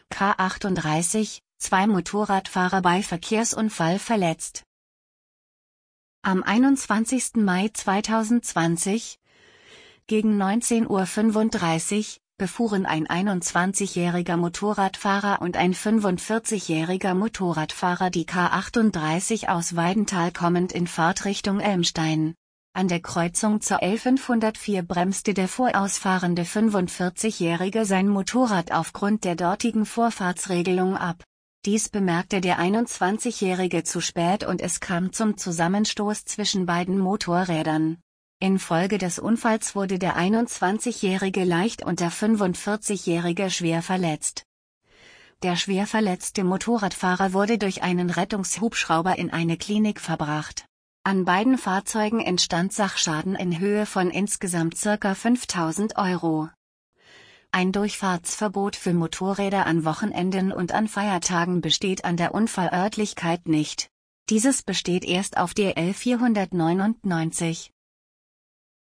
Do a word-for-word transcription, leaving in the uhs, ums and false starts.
K achtunddreißig, zwei Motorradfahrer bei Verkehrsunfall verletzt. Am einundzwanzigsten Mai zweitausendzwanzig, gegen neunzehn Uhr fünfunddreißig, befuhren ein einundzwanzigjähriger Motorradfahrer und ein fünfundvierzigjähriger Motorradfahrer die K achtunddreißig aus Weidental kommend in Fahrtrichtung Elmstein. An der Kreuzung zur elfhundertvier bremste der vorausfahrende fünfundvierzigjährige sein Motorrad aufgrund der dortigen Vorfahrtsregelung ab. Dies bemerkte der einundzwanzigjährige zu spät und es kam zum Zusammenstoß zwischen beiden Motorrädern. Infolge des Unfalls wurde der einundzwanzigjährige leicht und der fünfundvierzigjährige schwer verletzt. Der schwer verletzte Motorradfahrer wurde durch einen Rettungshubschrauber in eine Klinik verbracht. An beiden Fahrzeugen entstand Sachschaden in Höhe von insgesamt ca. fünftausend Euro. Ein Durchfahrtsverbot für Motorräder an Wochenenden und an Feiertagen besteht an der Unfallörtlichkeit nicht. Dieses besteht erst auf der L vierhundertneunundneunzig.